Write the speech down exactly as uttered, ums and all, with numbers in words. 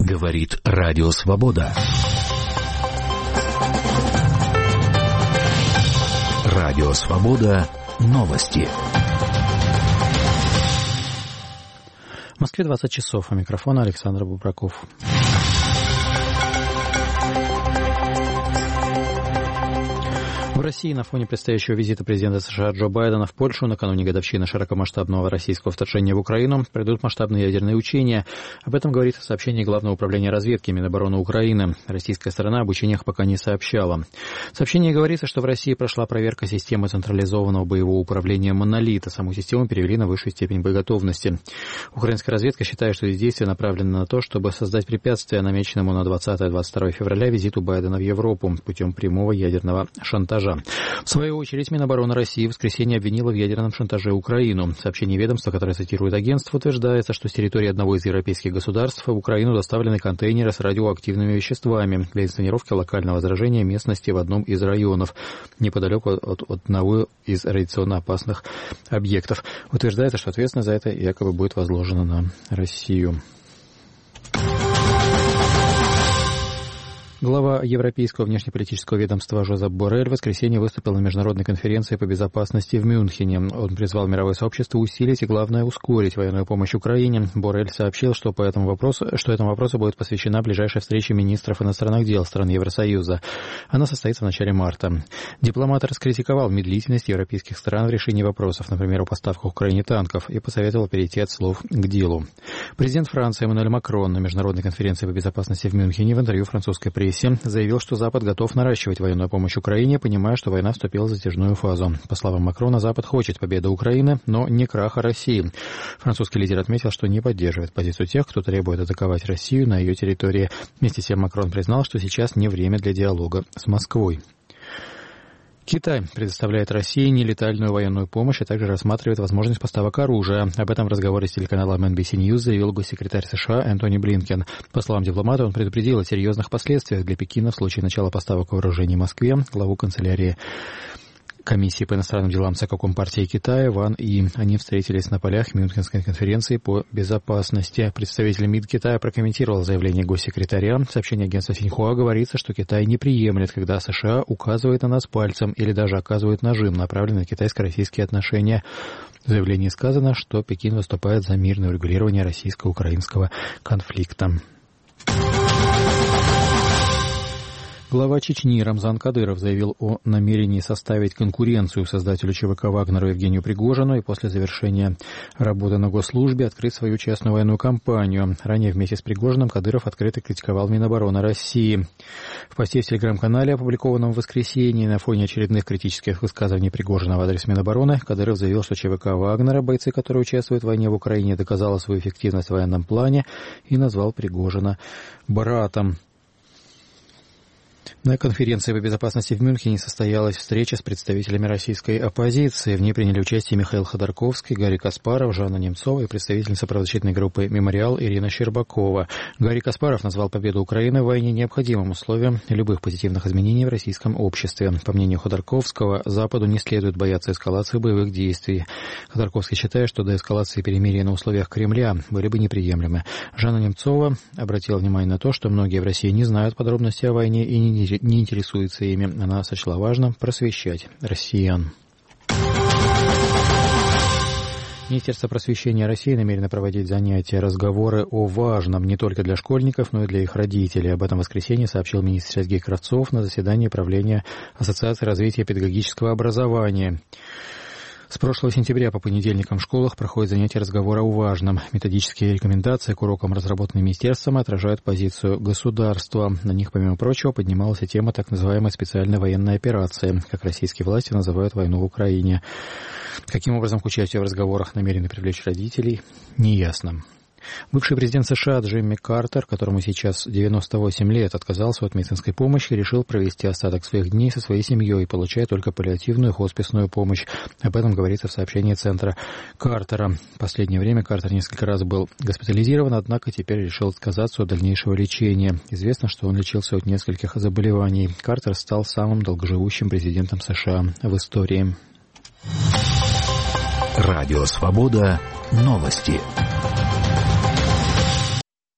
Говорит Радио Свобода. Радио Свобода. Новости. В Москве двадцать часов. У микрофона Александр Бубраков. В России на фоне предстоящего визита президента США Джо Байдена в Польшу накануне годовщины широкомасштабного российского вторжения в Украину пройдут масштабные ядерные учения. Об этом говорится в сообщении Главного управления разведки Минобороны Украины. Российская сторона об учениях пока не сообщала. В сообщении говорится, что в России прошла проверка системы централизованного боевого управления «Монолит», а саму систему перевели на высшую степень боеготовности. Украинская разведка считает, что эти действия направлены на то, чтобы создать препятствия намеченному на двадцатое-двадцать второе февраля визиту Байдена в Европу путем прямого ядерного шантажа. В свою очередь, Минобороны России в воскресенье обвинила в ядерном шантаже Украину. В сообщении ведомства, которое цитирует агентство, утверждается, что с территории одного из европейских государств в Украину доставлены контейнеры с радиоактивными веществами для инсценировки локального заражения местности в одном из районов, неподалеку от, от одного из радиационно опасных объектов. Утверждается, что ответственность за это якобы будет возложена на Россию. Глава Европейского внешнеполитического ведомства Жозеп Боррель в воскресенье выступил на международной конференции по безопасности в Мюнхене. Он призвал мировое сообщество усилить и, главное, ускорить военную помощь Украине. Боррель сообщил, что по этому вопросу, что этому вопросу будет посвящена ближайшая встреча министров иностранных дел стран Евросоюза. Она состоится в начале марта. Дипломат раскритиковал медлительность европейских стран в решении вопросов, например, о поставках Украине танков, и посоветовал перейти от слов к делу. Президент Франции Эммануэль Макрон на международной конференции по безопасности в Мюнхене в интервью французской прессе заявил, что Запад готов наращивать военную помощь Украине, понимая, что война вступила в затяжную фазу. По словам Макрона, Запад хочет победы Украины, но не краха России. Французский лидер отметил, что не поддерживает позицию тех, кто требует атаковать Россию на ее территории. Вместе с тем Макрон признал, что сейчас не время для диалога с Москвой. Китай предоставляет России нелетальную военную помощь, а также рассматривает возможность поставок оружия. Об этом в разговоре с телеканалом эн би си News заявил госсекретарь США Энтони Блинкен. По словам дипломата, он предупредил о серьезных последствиях для Пекина в случае начала поставок вооружений Москве. Главу канцелярии Комиссии по иностранным делам ЦК Компартии Китая Ван И. Они встретились на полях Мюнхенской конференции по безопасности. Представитель МИД Китая прокомментировал заявление госсекретаря. В сообщении агентства Синьхуа говорится, что Китай не приемлет, когда США указывает на нас пальцем или даже оказывает нажим, направленный на китайско-российские отношения. В заявлении сказано, что Пекин выступает за мирное урегулирование российско-украинского конфликта. Глава Чечни Рамзан Кадыров заявил о намерении составить конкуренцию создателю ЧВК «Вагнера» Евгению Пригожину и после завершения работы на госслужбе открыть свою частную военную кампанию. Ранее вместе с Пригожиным Кадыров открыто критиковал Минобороны России. В посте в телеграм-канале, опубликованном в воскресенье, на фоне очередных критических высказываний Пригожина в адрес Минобороны, Кадыров заявил, что ЧВК «Вагнера», бойцы которые участвуют в войне в Украине, доказала свою эффективность в военном плане и назвал Пригожина братом. На конференции по безопасности в Мюнхене состоялась встреча с представителями российской оппозиции. В ней приняли участие Михаил Ходорковский, Гарри Каспаров, Жанна Немцова и представительница правозащитной группы «Мемориал» Ирина Щербакова. Гарри Каспаров назвал победу Украины в войне необходимым условием любых позитивных изменений в российском обществе. По мнению Ходорковского, Западу не следует бояться эскалации боевых действий. Ходорковский считает, что до эскалации перемирия на условиях Кремля были бы неприемлемы. Жанна Немцова обратила внимание на то, что многие в России не знают подробностей о войне и не не интересуется ими. Она сочла важным просвещать россиян. Министерство просвещения России намерено проводить занятия, разговоры о важном не только для школьников, но и для их родителей. Об этом в воскресенье сообщил министр Сергей Кравцов на заседании правления Ассоциации развития педагогического образования. С прошлого сентября по понедельникам в школах проходят занятия разговора о важном. Методические рекомендации к урокам, разработанные министерством, отражают позицию государства. На них, помимо прочего, поднималась и тема так называемой специальной военной операции, как российские власти называют войну в Украине. Каким образом к участию в разговорах намерены привлечь родителей, неясно. Бывший президент США Джимми Картер, которому сейчас девяносто восемь лет, отказался от медицинской помощи и решил провести остаток своих дней со своей семьей, получая только паллиативную хосписную помощь. Об этом говорится в сообщении центра Картера. В последнее время Картер несколько раз был госпитализирован, однако теперь решил отказаться от дальнейшего лечения. Известно, что он лечился от нескольких заболеваний. Картер стал самым долгоживущим президентом США в истории. Радио «Свобода». Новости.